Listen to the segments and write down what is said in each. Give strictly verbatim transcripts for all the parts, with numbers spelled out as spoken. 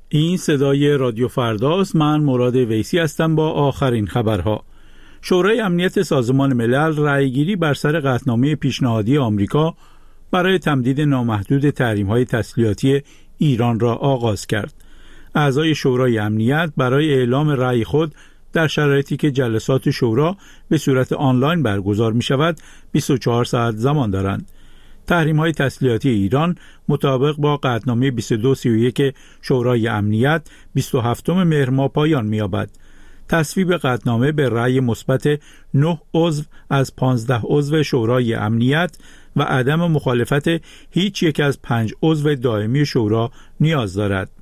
این صدای رادیو فرداست. من مراد ویسی هستم با آخرین خبرها. شورای امنیت سازمان ملل رأیگیری بر سر قطعنامه پیشنهادی آمریکا برای تمدید نامحدود تحریم‌های تسلیحاتی ایران را آغاز کرد. اعضای شورای امنیت برای اعلام رأی خود در شرایطی که جلسات شورا به صورت آنلاین برگزار می شود بیست و چهار ساعت زمان دارند. تحریم‌های تسلیحاتی ایران مطابق با قطعنامه بیست و دو سی و یک شورای امنیت بیست و هفتم مهر ماه پایان می‌یابد. تصویب قطعنامه به رأی مثبت نه عضو از پانزده عضو شورای امنیت و عدم مخالفت هیچ یک از پنج عضو دائمی شورا نیاز دارد.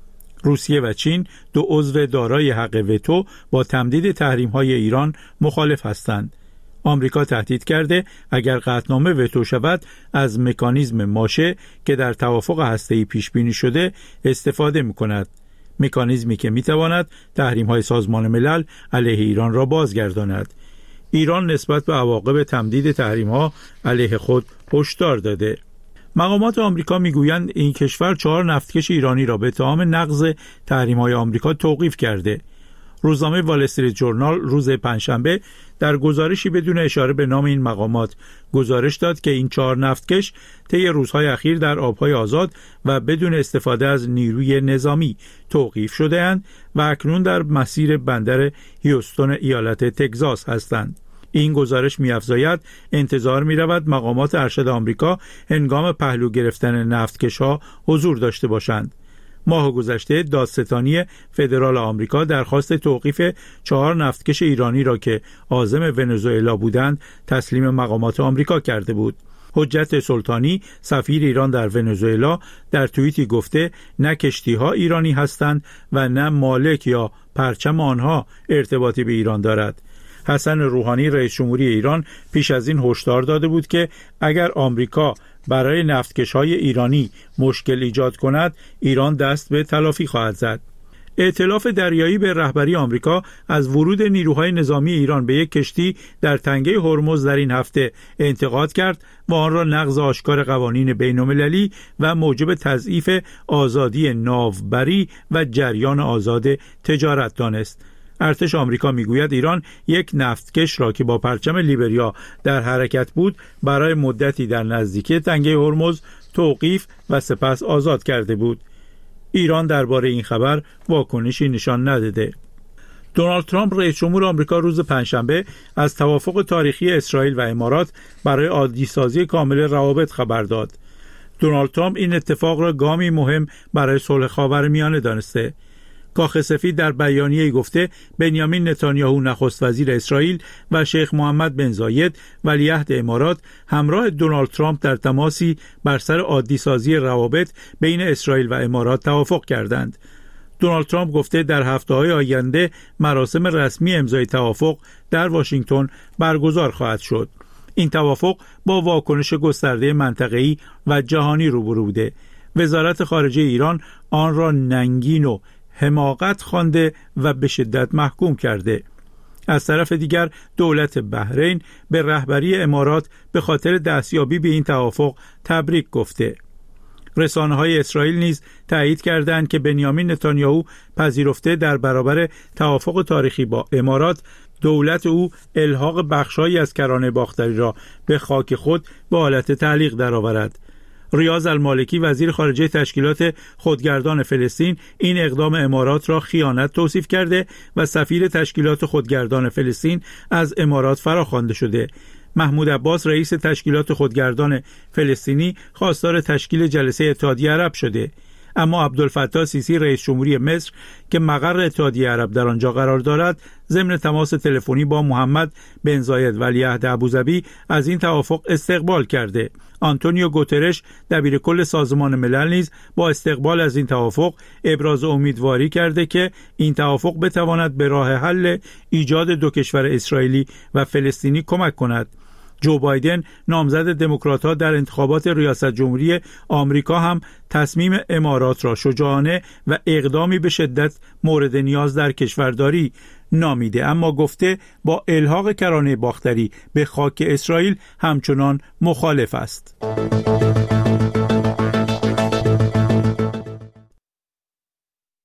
روسیه و چین دو عضو دارای حق وتو با تمدید تحریم‌های ایران مخالف هستند. آمریکا تهدید کرده اگر قطعنامه وتو شود از مکانیزم ماشه که در توافق هسته‌ای پیش بینی شده استفاده می‌کند. مکانیزمی که می‌تواند تحریم‌های سازمان ملل علیه ایران را بازگرداند. ایران نسبت به عواقب تمدید تحریم‌ها علیه خود هشدار داده. مقامات آمریکا میگویند این کشور چهار نفتکش ایرانی را به اتهام نقض تحریم‌های آمریکا توقیف کرده. روزنامه وال استریت جورنال روز پنجشنبه در گزارشی بدون اشاره به نام این مقامات گزارش داد که این چهار نفتکش طی روزهای اخیر در آبهای آزاد و بدون استفاده از نیروی نظامی توقیف شده‌اند و اکنون در مسیر بندر هیوستون ایالت تگزاس هستند. این گزارش می‌افزاید انتظار می‌رود مقامات ارشد آمریکا هنگام پهلو گرفتن نفتکش‌ها حضور داشته باشند. ماه گذشته دادستانی فدرال آمریکا درخواست توقیف چهار نفتکش ایرانی را که عازم ونزوئلا بودند تسلیم مقامات آمریکا کرده بود. حجت سلطانی سفیر ایران در ونزوئلا در توییتی گفته نه کشتی‌ها ایرانی هستند و نه مالک یا پرچم آنها ارتباطی به ایران دارد. حسن روحانی رئیس جمهوری ایران پیش از این هشدار داده بود که اگر آمریکا برای نفتکش‌های ایرانی مشکل ایجاد کند ایران دست به تلافی خواهد زد. ائتلاف دریایی به رهبری آمریکا از ورود نیروهای نظامی ایران به یک کشتی در تنگه هرمز در این هفته انتقاد کرد و آن را نقض آشکار قوانین بین‌المللی و موجب تضعیف آزادی ناوبری و جریان آزاد تجارت دانست. ارتش آمریکا میگوید ایران یک نفتکش را که با پرچم لیبریا در حرکت بود برای مدتی در نزدیکی تنگه هرمز توقیف و سپس آزاد کرده بود. ایران درباره این خبر واکنشی نشان نداده. دونالد ترامپ رئیس جمهور آمریکا روز پنجشنبه از توافق تاریخی اسرائیل و امارات برای عادی‌سازی کامل روابط خبر داد. دونالد ترامپ این اتفاق را گامی مهم برای صلح خاورمیانه دانسته. کاخ سفید در بیانیه‌ای گفته بنیامین نتانیاهو نخست وزیر اسرائیل و شیخ محمد بن زاید ولیعهد امارات همراه دونالد ترامپ در تماسی بر سر عادی‌سازی روابط بین اسرائیل و امارات توافق کردند. دونالد ترامپ گفته در هفته‌های آینده مراسم رسمی امضای توافق در واشنگتن برگزار خواهد شد. این توافق با واکنش گسترده منطقه‌ای و جهانی روبرو بوده. وزارت خارجه ایران آن را ننگین و حماقت خوانده و به شدت محکوم کرده. از طرف دیگر دولت بحرین به رهبری امارات به خاطر دستیابی به این توافق تبریک گفته. رسانه‌های اسرائیل نیز تایید کردند که بنیامین نتانیاهو پذیرفته در برابر توافق تاریخی با امارات دولت او الحاق بخش‌هایی از کرانه باختری را به خاک خود به حالت تعلیق درآورد. ریاض المالکی وزیر خارجه تشکیلات خودگردان فلسطین این اقدام امارات را خیانت توصیف کرده و سفیر تشکیلات خودگردان فلسطین از امارات فراخوانده شده. محمود عباس رئیس تشکیلات خودگردان فلسطینی خواستار تشکیل جلسه اتحادیه عرب شده. اما عبدالفتاح سیسی رئیس جمهوری مصر که مقر اتحادیه عرب در آنجا قرار دارد ضمن تماس تلفنی با محمد بن زاید ولیعهد ابوظبی از این توافق استقبال کرده. آنتونیو گوترش دبیر کل سازمان ملل نیز با استقبال از این توافق ابراز امیدواری کرده که این توافق بتواند به راه حل ایجاد دو کشور اسرائیلی و فلسطینی کمک کند. جو بایدن نامزد دموکرات‌ها در انتخابات ریاست جمهوری آمریکا هم تصمیم امارات را شجاعانه و اقدامی به شدت مورد نیاز در کشورداری نامیده، اما گفته با الحاق کرانه باختری به خاک اسرائیل همچنان مخالف است.